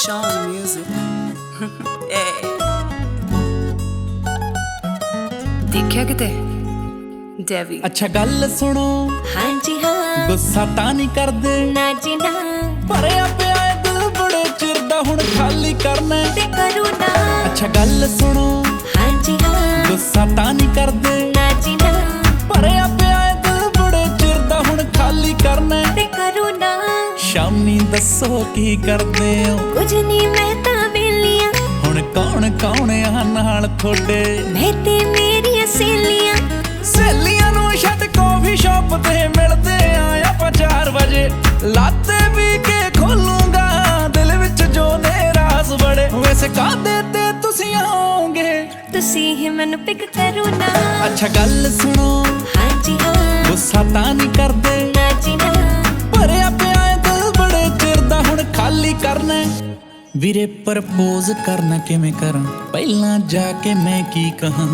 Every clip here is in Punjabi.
Sean Music. ਦੇਖਿਆ ਕਿਤੇ ਡੈਵੀ। ਅੱਛਾ ਗੱਲ ਸੁਣੋ, ਹਾਂਜੀ ਹਾਂ, ਗੁੱਸਾ ਤਾਂ ਨਹੀਂ ਕਰਦੇ ਨਾ ਜੀ ਨਾ, ਭਰਿਆ ਪਿਆ ਏ ਦਿਲ ਬੜੇ ਚਿਰ ਦਾ, ਹੁਣ ਖਾਲੀ ਕਰਨਾ ਤੇ ਕਰੂ ਨਾ। ਅੱਛਾ ਗੱਲ ਸੁਣੋ, ਹਾਂਜੀ ਹਾਂ, ਗੁੱਸਾ ਤਾਂ ਨਹੀਂ ਕਰਦੇ ਨਾ ਜੀ ਨਾ, ਭਰਿਆ ਪਿਆ ਏ ਦਿਲ ਬੜੇ ਚਿਰ ਦਾ, ਹੁਣ ਖਾਲੀ ਕਰਨਾ ਤੇ ਕਰੂ ਨਾ। ਸ਼ਾਮੀ ਦੱਸੋ ਕੀ ਕਰਦੇ ਹੋ? ਕੁਝ ਨਹੀਂ ਮੈਂ ਤਾਂ ਵੇਲੀਆਂ, ਹੁਣ ਕੌਣ ਕੌਣ ਆ ਨਾਲ ਤੁਹਾਡੇ? ਮੈਂ ਤੇ ਮੇਰੀਆਂ ਸਹੇਲੀਆਂ। ਸਹੇਲੀਆਂ ਨੂੰ ਛੱਡ ਕਾਫੀ ਸ਼ਾਪ ਤੇ ਮਿਲਦੇ ਆ ਆਪਾਂ 4 ਵਜੇ। ਲਾਤੇ ਵੀ ਕੇ ਖੋਲੂੰਗਾ ਦਿਲ ਵਿੱਚ ਜੋ ਨੇ ਰਾਜ਼ ਬੜੇ। ਵੈਸੇ ਕਾਹਦੇ ਤੇ ਤੁਸੀਂ ਆਓਗੇ? ਤੁਸੀਂ ਹੀ ਮੈਨੂੰ ਪਿਕ ਕਰੂ ਨਾ। ਅੱਛਾ ਗੱਲ ਸੁਣੋ, ਹਾਂਜੀ ਹਾਂ, ਗੁੱਸਾ ਤਾਂ ਨਹੀਂ ਕਰਦੇ ਨਾ ਜੀ ਨਾ, ਭਰਿਆ ਪਿਆ ਏ ਦਿਲ ਬੜੇ ਚਿਰ ਦਾ, ਹੁਣ ਖਾਲੀ ਕਰਨਾ ਵੀਰੇ। ਪ੍ਰਪੋਜ਼ ਕਰਨਾ ਕਿਵੇਂ ਕਰਾਂ? ਪਹਿਲਾਂ ਜਾ ਕੇ ਮੈਂ ਕੀ ਕਹਾਂ?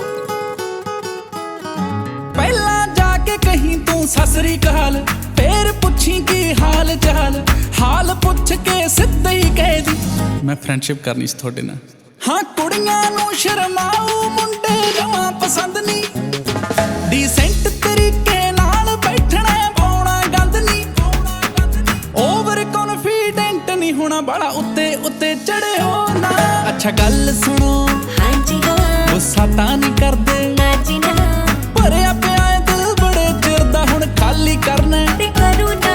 ਪਹਿਲਾਂ ਜਾ ਕੇ ਕਹੀਂ ਤੂੰ ਸਤਿ ਸ੍ਰੀ ਅਕਾਲ, ਫੇਰ ਪੁੱਛੀ ਕੀ ਹਾਲ ਚਾਲ। ਹਾਲ ਪੁੱਛ ਕੇ ਸਿੱਧਾ ਹੀ ਕਹਿ ਦੀ ਮੈਂ ਫਰੈਂਡਸ਼ਿਪ ਕਰਨੀ ਸੀ ਤੁਹਾਡੇ ਨਾਲ। ਹਾਂ ਕੁੜੀਆਂ ਨੂੰ ਸ਼ਰਮਾਊ ਮੁੰਡੇ ਜਮਾਂ ਪਸੰਦ ਨਹੀਂ, ਡੀਸੈਂਟ ਤਰੀਕੇ ਨਾਲ ਬੈਠਣਾ ਪਾਉਣਾ ਗੰਦ ਨਹੀਂ। ਓਵਰ ਕੌਨਫੀਡੈਂਟ ਨਹੀਂ ਹੋਣਾ, ਬਾਲਾ ਉੱਤੇ ਉੱਤੇ ਚੜੇ ਹੋ ਨਾ। ਅੱਛਾ ਗੱਲ ਸੁਣੋ, ਹਾਂਜੀ ਹਾਂ, ਗੁੱਸਾ ਤਾਂ ਨਹੀਂ ਕਰਦੇ ਨਾ ਜੀ ਨਾ, ਭਰਿਆ ਪਿਆ ਏ ਦਿਲ ਬੜੇ ਚਿਰ ਦਾ, ਹੁਣ ਖਾਲੀ ਕਰਨਾ ਤੇ ਕਰੂ ਨਾ।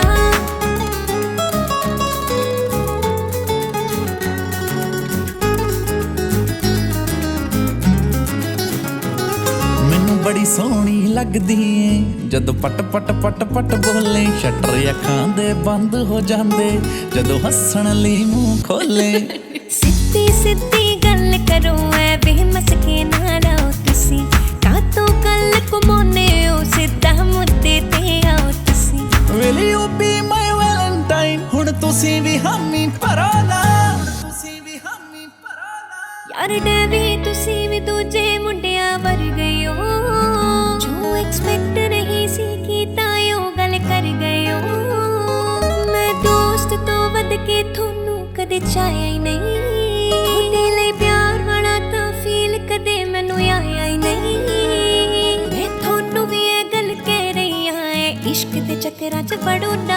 ਮੈਨੂੰ ਬੜੀ ਸੋਹਣੀ ਲੱਗਦੀ ਏ ਜਦੋਂ ਪਟ ਪਟ ਪਟ ਪਟ ਬੋਲੇ। ਸ਼ਟਰ ਅੱਖਾਂ ਦੇ ਬੰਦ ਹੋ ਜਾਂਦੇ ਜਦੋਂ ਹੱਸਣ ਲਈ ਮੂੰਹ ਖੋਲੇ। ਸਿੱਧੀ ਸਿੱਧੀ ਗੱਲ ਕਰੋ ਐ ਬੇਮਸਕੇ ਨਾ ਰਹੋ ਤੁਸੀਂ, ਕਾਤੋਂ ਕੱਲ ਘੁਮਾਉਨੇ ਹੋ ਸਿੱਧਾ ਮੁੱਦੇ ਤੇ ਆਓ ਤੁਸੀਂ। Will you be my Valentine? ਹੁਣ ਤੁਸੀਂ ਵੀ ਹਾਮੀ ਭਰੋ ਨਾ, ਤੁਸੀਂ ਵੀ ਹਾਮੀ ਭਰੋ ਨਾ। ਯਾਰ ਡੈਵੀ ਤੁਸੀਂ ਵੀ ਦੂਜੇ ਮੁੰਡਿਆਂ ਵਰਗੇ ਹੋ, ਜੋ ਐਕਸਪੈਕਟ ਨਹੀਂ ਸੀ ਕੀਤਾ ਉਹ ਗੱਲ ਕਰ ਗਏ ਹੋ। ਮੈਂ ਦੋਸਤ ਤੋਂ ਵੱਧ ਕੇ ਤੁਹਾਨੂੰ ਕਦੇ ਚਾਹਿਆ ਹੀ ਨਹੀਂ, ਤੁਹਾਡੇ ਲਈ ਪਿਆਰ ਵਾਲਾ ਤਾਂ ਫੀਲ ਕਦੇ ਮੈਨੂੰ ਆਇਆ ਹੀ ਨਹੀਂ। ਮੈਂ ਤੁਹਾਨੂੰ ਵੀ ਇਹ ਗੱਲ ਕਹਿ ਰਹੀ ਹਾਂ, ਇਹ ਇਸ਼ਕ ਦੇ ਚੱਕਰਾਂ 'ਚ ਵੜੋ ਨਾ।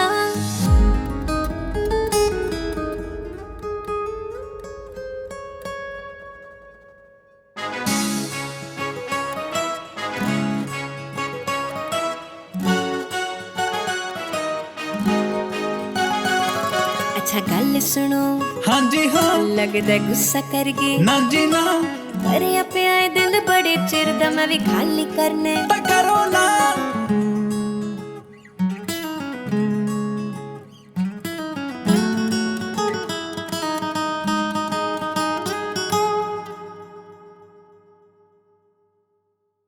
ਅੱਛਾ ਗੱਲ ਸੁਣੋ, ਹਾਂਜੀ ਹਾਂ, ਲੱਗਦਾ ਗੁੱਸਾ ਕਰ ਗਏ ਨਾ ਜੀ ਨਾ, ਭਰਿਆ ਪਿਆ ਏ ਦਿਲ ਬੜੇ ਚਿਰ ਦਾ, ਮੈਂ ਵੀ ਖਾਲੀ ਕਰਨਾ ਤਾਂ ਕਰੋ ਨਾ।